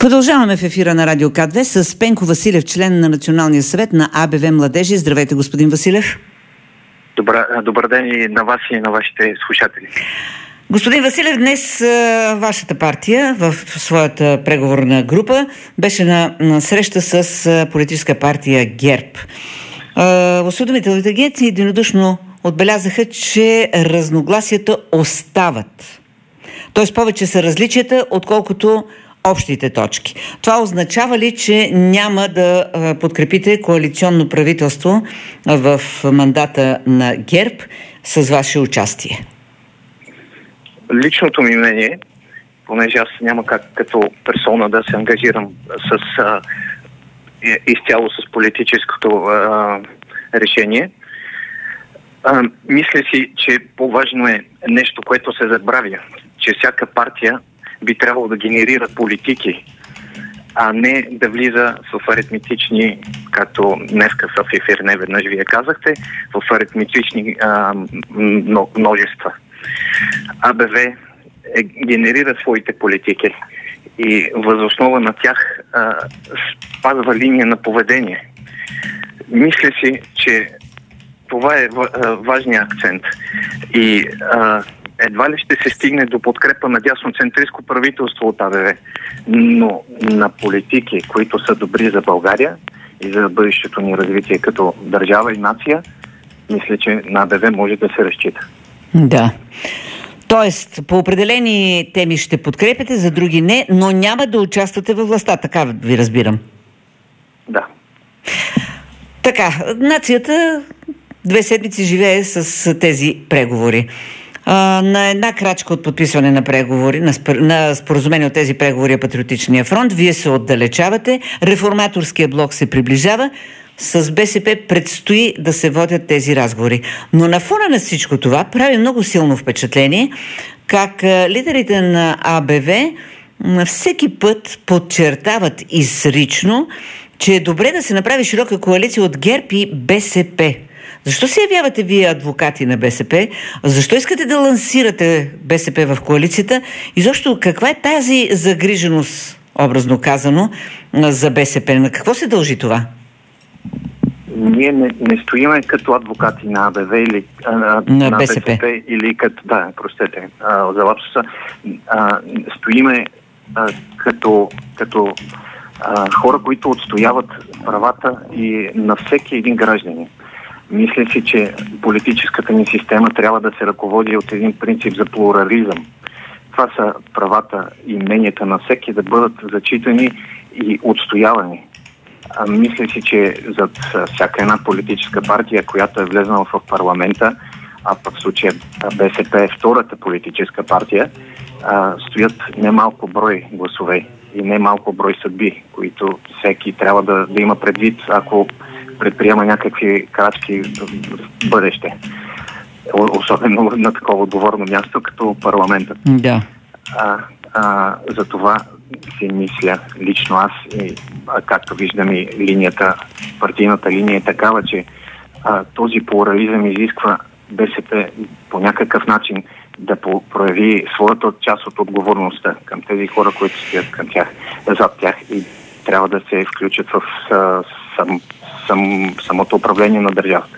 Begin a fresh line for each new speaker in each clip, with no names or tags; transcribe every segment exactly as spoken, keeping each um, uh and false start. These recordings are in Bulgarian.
Продължаваме в ефира на Радио К две с Пенко Василев, член на Националния съвет на А Б В Младежи. Здравейте, господин Василев.
Добър, добър ден и на вас и на вашите слушатели.
Господин Василев, днес а, вашата партия в своята преговорна група беше на, на среща с а, политическа партия ГЕРБ. Осведомителните агенции единодушно отбелязаха, че разногласията остават. Тоест повече са различията, отколкото общите точки. Това означава ли, че няма да подкрепите коалиционно правителство в мандата на ГЕРБ с ваше участие?
Личното ми мнение, понеже аз няма как като персона да се ангажирам с а, изцяло с политическото а, решение, а, мисля си, че по-важно е нещо, което се забравя, че всяка партия би трябвало да генерира политики, а не да влиза в аритметични, както днеска в ефир не веднъж вие казахте, в аритметични а, множества. А Б В е, генерира своите политики и възоснова на тях а, спазва линия на поведение. Мисля си, че това е важният акцент и а, едва ли ще се стигне до подкрепа на дясноцентристко правителство от А Б В, но на политики, които са добри за България и за бъдещето ни развитие като държава и нация, мисля, че на А Б В може да се разчита.
Да. Тоест, по определени теми ще подкрепяте, за други не, но няма да участвате във властта, така ви разбирам.
Да.
Така, нацията две седмици живее с тези преговори. А, на една крачка от подписване на преговори, на, спор... на споразумение от тези преговори е Патриотичния фронт, вие се отдалечавате, реформаторския блок се приближава, с Б С П предстои да се водят тези разговори. Но на фона на всичко това прави много силно впечатление как лидерите на А Б В на всеки път подчертават изрично, че е добре да се направи широка коалиция от ГЕРБ и Б С П. Защо се явявате вие адвокати на Б С П? Защо искате да лансирате Б С П в коалицията? И защо каква е тази загриженост, образно казано, за Б С П? На какво се дължи това?
Ние не, не стоиме като адвокати на А Б В или а,
на,
на
Б С П
или като... Да, простете, а, за лапсуса. А, стоиме а, като, като а, хора, които отстояват правата и на всеки един гражданин. Мисля си, че политическата ни система трябва да се ръководи от един принцип за плурализъм. Това са правата и мненията на всеки да бъдат зачитани и отстоявани. А, мисля си, че зад всяка една политическа партия, която е влезнала в парламента, а пък в случая Б С П е втората политическа партия, а, стоят немалко брой гласове и немалко брой съдби, които всеки трябва да, да има предвид, ако предприема някакви крачки в бъдеще. Особено на такова отговорно място, като парламентът.
Да.
А, а, за това си мисля лично аз, и, а, както виждам и линията, партийната линия е такава, че а, този плурализъм изисква Б С П по някакъв начин да прояви своята част от отговорността към тези хора, които стоят към тях, зад тях и трябва да се включат в а, сам, сам, самото управление на държавата.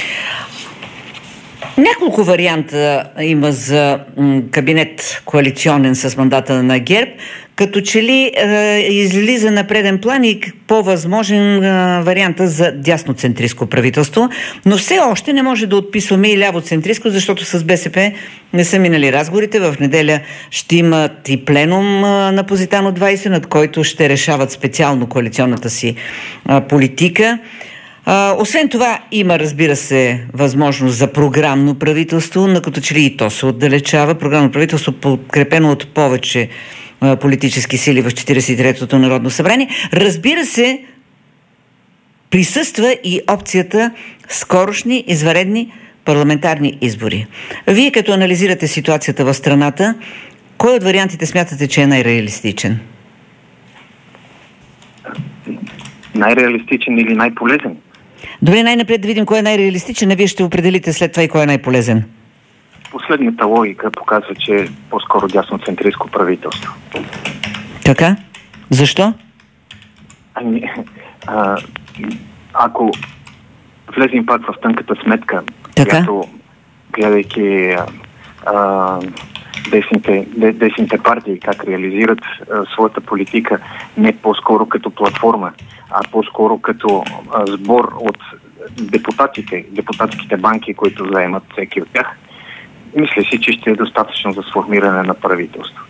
Няколко варианта има за м, кабинет коалиционен с мандата на ГЕРБ, като че ли е, излиза на преден план и по-възможен е, варианта за дясноцентристко правителство, но все още не може да отписваме и лявоцентристко, защото с Б С П не са минали разговорите. В неделя ще имат и пленум е, на Позитано двайсет, над който ще решават специално коалиционната си е, политика. А, освен това, има, разбира се, възможност за програмно правителство, на като че ли и то се отдалечава. Програмно правителство, подкрепено от повече а, политически сили в четиридесет и третото Народно събрание. Разбира се, присъства и опцията скорошни извънредни парламентарни избори. Вие, като анализирате ситуацията в страната, кой от вариантите смятате, че е най-реалистичен?
Най-реалистичен или най-полезен?
Добре, най-напред да видим кой е най-реалистичен, а вие ще определите след това и кой е най-полезен.
Последната логика показва, че е по-скоро дясноцентристко правителство.
Така? Защо?
Ами, а, ако влезем пак в тънката сметка,
така?
която, гледайки а, десните, десните партии как реализират а, своята политика, не по-скоро като платформа, а по-скоро като а, сбор от депутатите, депутатските банки, които заемат всеки от тях, мисля си, че ще е достатъчно за сформиране на правителство.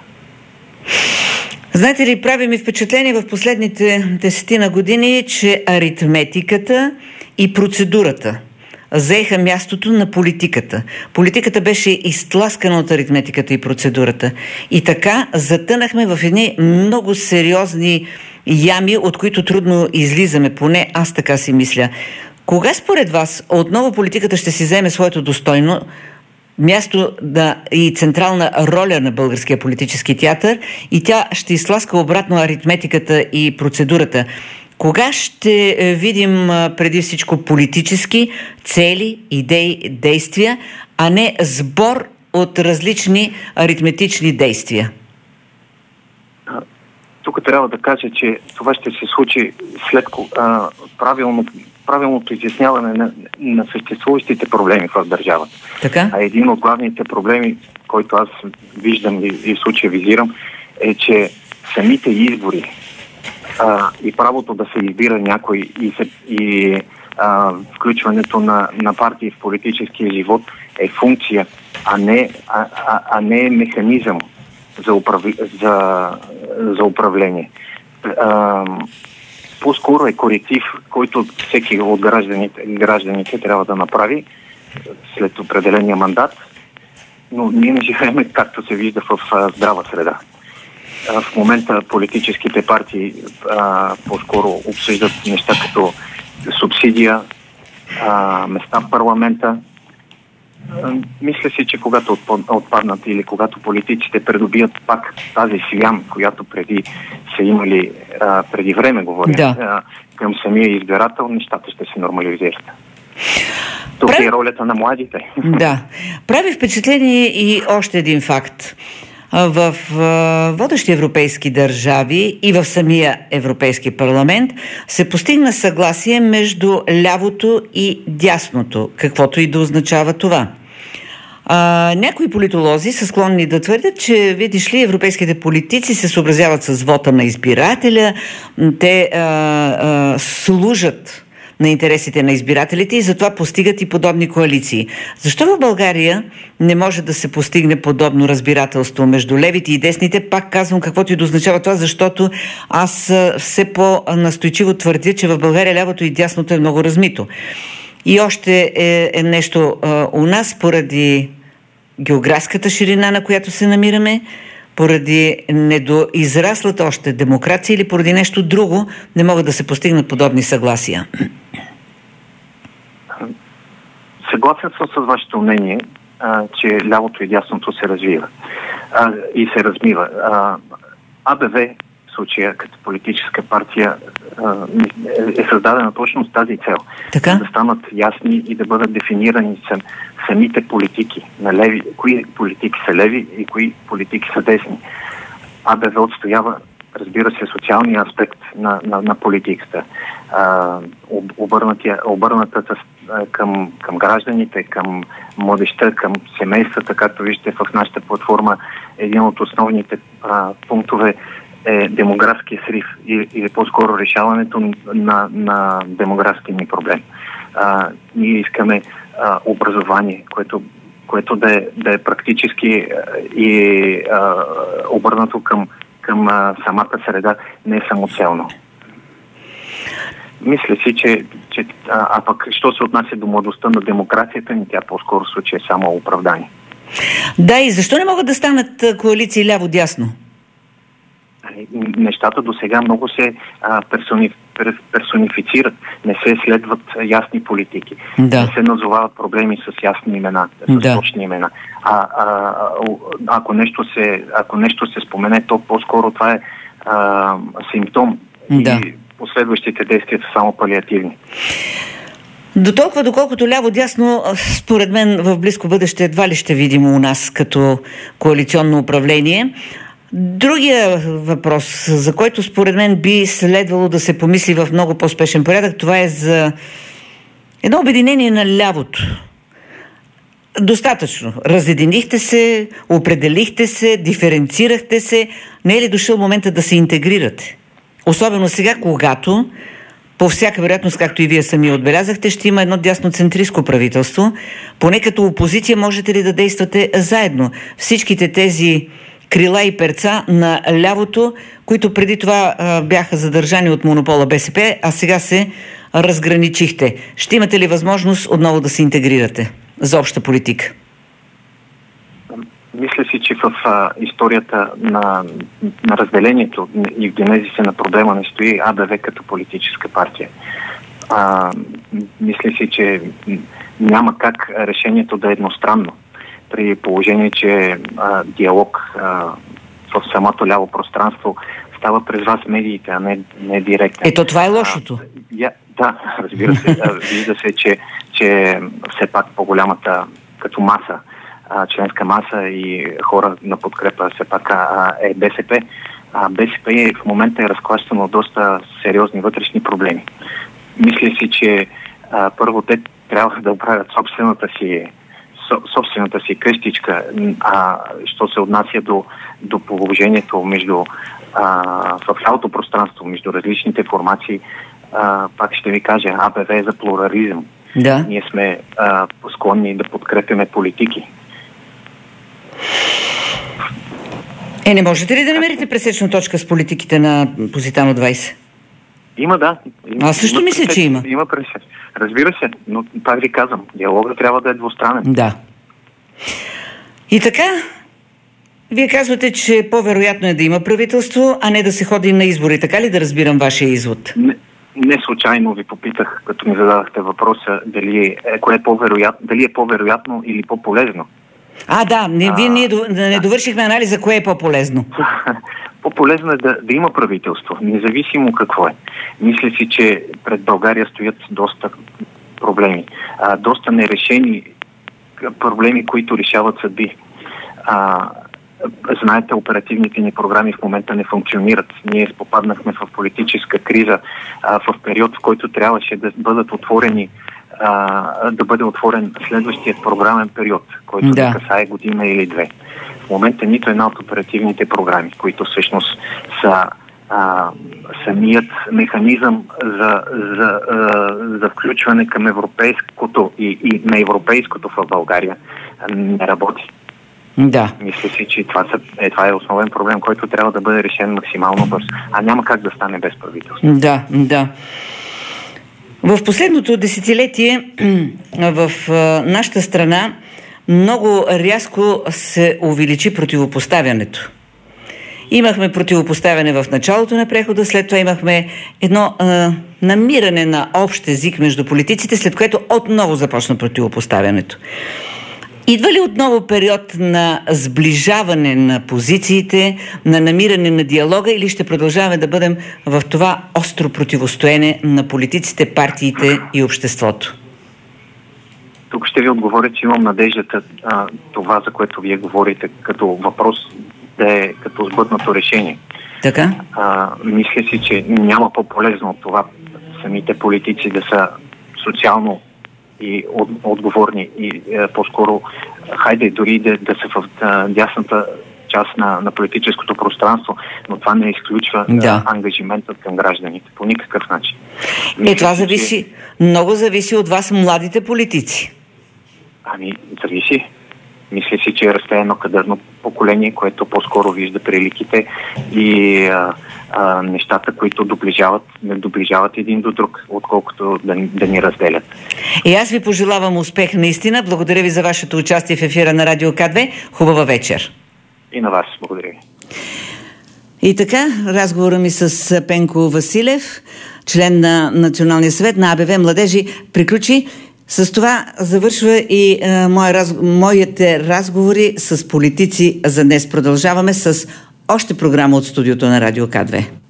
Знаете ли, прави ми впечатление в последните десетина години, че аритметиката и процедурата заеха мястото на политиката. Политиката беше изтласкана от аритметиката и процедурата. И така затънахме в едни много сериозни ями, от които трудно излизаме, поне аз така си мисля. Кога според вас отново политиката ще си вземе своето достойно място да, и централна роля на българския политически театър и тя ще изтласка обратно аритметиката и процедурата? Кога ще видим преди всичко политически цели, идеи, действия, а не сбор от различни аритметични действия?
Тук трябва да кажа, че това ще се случи след а, правилно, правилното изясняване на, на съществуващите проблеми в държавата.
Така?
А един от главните проблеми, който аз виждам и, и в случая визирам, е, че самите избори а, и правото да се избира някой и, се, и а, включването на, на партии в политическия живот е функция, а не, а, а, а не механизъм за, управ... за, за управление. А, по-скоро е коректив, който всеки от гражданите, гражданите трябва да направи след определения мандат, но ние не живеем, както се вижда, в а, здрава среда. А, в момента политическите партии а, по-скоро обсъждат неща като субсидия, а, места в парламента. Мисля си, че когато отпаднат или когато политиците придобият пак тази свян, която преди са имали, а, преди време говоря,
да.
а, към самия избирател, нещата ще се нормализират. Тук Прав... е ролята на младите.
Да. Прави впечатление и още един факт. В водещи европейски държави и в самия Европейски парламент се постигна съгласие между лявото и дясното, каквото и да означава това. А, някои политолози са склонни да твърдят, че, видиш ли, европейските политици се съобразяват с вота на избирателя, те а, а, служат на интересите на избирателите и затова постигат и подобни коалиции. Защо в България не може да се постигне подобно разбирателство между левите и десните? Пак казвам, каквото и да означава това, защото аз все по-настойчиво твърдя, че в България лявото и дясното е много размито. И още е, е нещо а, у нас, поради географската ширина, на която се намираме, поради недоизраслата още демокрация или поради нещо друго, не могат да се постигнат подобни съгласия.
Съгласен съм с вашето мнение, а, че лявото и дясното се развива а, и се размива. А, АБВ, в случая като политическа партия, а, е създадена точно с тази цел.
Така?
Да станат ясни и да бъдат дефинирани сам, самите политики на леви, кои политики са леви и кои политики са десни. АБВ отстоява, разбира се, социалния аспект на, на, на политиката. А, обърнатата към, към гражданите, към младежта, към семействата, както виждате в нашата платформа, един от основните а, пунктове е демографския срив или, или по-скоро решаването на, на демографски ни проблем. А, ние искаме а, образование, което, което да е, да е практически и а, обърнато към, към а, самата среда, не самоцелно. Мисля си, че, че а, а пък, що се отнася до младостта на демокрацията ни, тя по-скоро в случай е само оправдание.
Да, и защо не могат да станат коалиции ляво-дясно?
Нещата до сега много се а, персони, персонифицират, не се следват ясни политики,
да.
Не се назовават проблеми с ясни имена, с
да.
точни имена. А, а, ако, нещо се, ако нещо се спомене, то по-скоро това е а, симптом
да.
И последващите действия са само палиативни.
До толкова, доколкото ляво-дясно, според мен в близко бъдеще едва ли ще видим у нас като коалиционно управление. Другия въпрос, за който според мен би следвало да се помисли в много по-спешен порядък, това е за едно обединение на лявото. Достатъчно. Разединихте се, определихте се, диференцирахте се. Не е ли дошъл момента да се интегрирате? Особено сега, когато по всяка вероятност, както и вие сами отбелязахте, ще има едно дясноцентристко правителство. Поне като опозиция можете ли да действате заедно? Всичките тези крила и перца на лявото, които преди това а, бяха задържани от монопола БСП, а сега се разграничихте. Ще имате ли възможност отново да се интегрирате за обща политика?
Мисля си, че в а, историята на, на разделението и в генезиса на проблема не стои АБВ като политическа партия. А, мисля си, че няма как решението да е едностранно, при положение, че а, диалог а, в самото ляво пространство става през вас медиите, а не, не директно.
Ето това е лошото.
А, я, да, разбира се. Вижда се, че, че все пак по-голямата като маса, а, членска маса и хора на подкрепа все пак а, е БСП. А БСП е, в момента е разклащано от доста сериозни вътрешни проблеми. Мисля си, че а, първо те трябва да оправят собствената си собствената си къщичка, а що се отнася до, до положението между а, в лявото пространство, между различните формации, а, пак ще ви кажа, АБВ е за плурализъм.
Да.
Ние сме а, склонни да подкрепяме политики.
Е, не можете ли да намерите пресечна точка с политиките на Позитано двайсет?
Има, да. Има,
Аз също
има
мисля,
пресеч,
че има.
Има пресеч. Разбира се, но пак ви казвам, диалогът трябва да е двустранен.
Да. И така, вие казвате, че по-вероятно е да има правителство, а не да се ходи на избори. Така ли да разбирам вашия извод?
Не, не случайно ви попитах, като ми зададахте въпроса, дали е, кое е по-вероятно, дали е по-вероятно или по-полезно.
А, да, не, вие не, не довършихме анализа, кое е по-полезно.
По-полезно е да, да има правителство, независимо какво е. Мисля си, че пред България стоят доста проблеми. А, доста нерешени проблеми, които решават съдби. А, знаете, оперативните ни програми в момента не функционират. Ние попаднахме в политическа криза а, в период, в който трябваше да бъдат отворени а, да бъде отворен следващият програмен период, който да касае година или две. В момента нито една от оперативните програми, които всъщност са а, самият механизъм за, за, а, за включване към европейското и, и на европейското в България, не работи.
Да.
Мисля си, че това, са, е, това е основен проблем, който трябва да бъде решен максимално бързо. А няма как да стане без правителство.
Да, да. В последното десетилетие в нашата страна много рязко се увеличи противопоставянето. Имахме противопоставяне в началото на прехода, след това имахме едно а, намиране на общ език между политиците, след което отново започна противопоставянето. Идва ли отново период на сближаване на позициите, на намиране на диалога, или ще продължаваме да бъдем в това остро противостоене на политиците, партиите и обществото?
Тук ще ви отговоря, че имам надеждата а, това, за което вие говорите, като въпрос да е като сбъднато решение.
Така?
А, мисля си, че няма по-полезно от това самите политици да са социално и от, отговорни и е, по-скоро хайде дори да, да са в а, дясната част на, на политическото пространство, но това не изключва
да.
а, ангажиментът към гражданите по никакъв начин.
Мисля, е, това зависи, че... много зависи от вас, младите политици.
Ами, зависи. Мисля си, че расте едно кадърно поколение, което по-скоро вижда приликите и а, а, нещата, които доближават, не доближават един до друг, отколкото да, да ни разделят.
И аз ви пожелавам успех наистина. Благодаря ви за вашето участие в ефира на Радио К две. Хубава вечер.
И на вас. Благодаря ви.
И така, разговора ми с Пенко Василев, член на Националния съвет на АБВ Младежи, приключи. С това завършва и а, моя раз... моите разговори с политици за днес. Продължаваме с още програма от студиото на Радио К две.